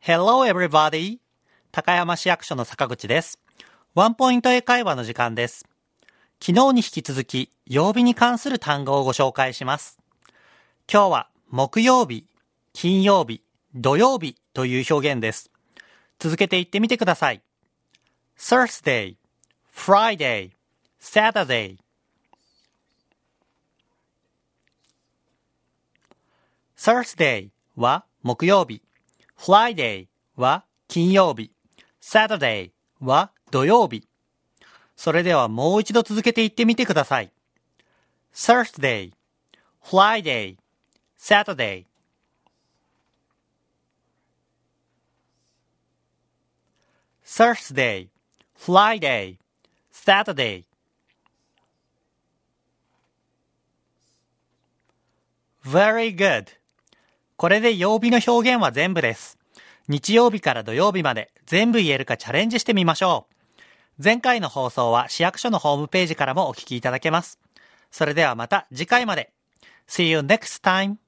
Hello everybody! 高山市役所の坂口です。ワンポイント英会話の時間です。昨日に引き続き、曜日に関する単語をご紹介します。今日は木曜日、金曜日、土曜日という表現です。続けて言ってみてください。Thursday, Friday, Saturday. Thursday は木曜日。Friday は金曜日。Saturday は土曜日。それではもう一度続けて言ってみてください。Thursday, Friday, Saturday. Thursday, Friday, Saturday. Very good. これで曜日の表現は全部です。日曜日から土曜日まで全部言えるかチャレンジしてみましょう。前回の放送は市役所のホームページからもお聞きいただけます。それではまた次回まで。See you next time!